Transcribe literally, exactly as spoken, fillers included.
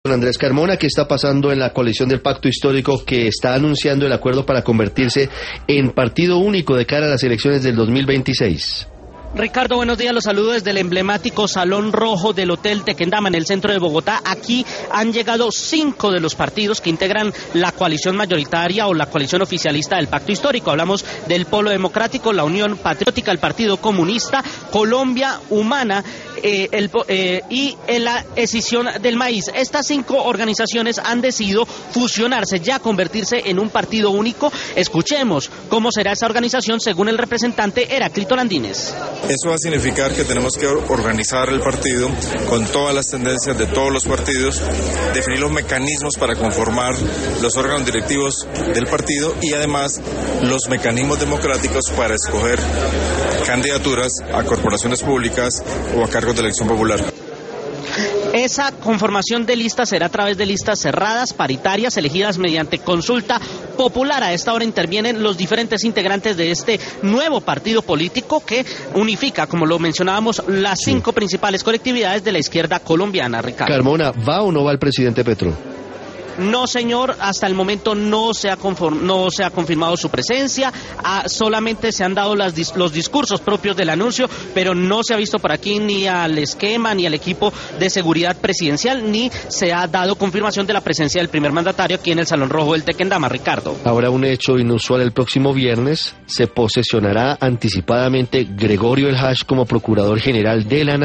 Andrés Carmona, ¿qué está pasando en la coalición del Pacto Histórico que está anunciando el acuerdo para convertirse en partido único de cara a las elecciones del dos mil veintiséis? Ricardo, buenos días, los saludo desde el emblemático Salón Rojo del Hotel Tequendama en el centro de Bogotá. Aquí han llegado cinco de los partidos que integran la coalición mayoritaria o la coalición oficialista del Pacto Histórico. Hablamos del Polo Democrático, la Unión Patriótica, el Partido Comunista, Colombia Humana eh, el, eh, y la Escisión del Maíz. Estas cinco organizaciones han decidido fusionarse, ya convertirse en un partido único. Escuchemos cómo será esa organización según el representante Heráclito Landines. Eso va a significar que tenemos que organizar el partido con todas las tendencias de todos los partidos, definir los mecanismos para conformar los órganos directivos del partido y además los mecanismos democráticos para escoger candidaturas a corporaciones públicas o a cargos de elección popular. Esa conformación de listas será a través de listas cerradas, paritarias, elegidas mediante consulta popular. A esta hora intervienen los diferentes integrantes de este nuevo partido político que unifica, como lo mencionábamos, las sí. cinco principales colectividades de la izquierda colombiana, Ricardo. Carmona, ¿va o no va el presidente Petro? No, señor, hasta el momento no se ha, conform, no se ha confirmado su presencia, ah, solamente se han dado las, los discursos propios del anuncio, pero no se ha visto por aquí ni al esquema ni al equipo de seguridad presidencial, ni se ha dado confirmación de la presencia del primer mandatario aquí en el Salón Rojo del Tequendama, Ricardo. Ahora, un hecho inusual: el próximo viernes se posesionará anticipadamente Gregorio El Hash como Procurador General de la Nación.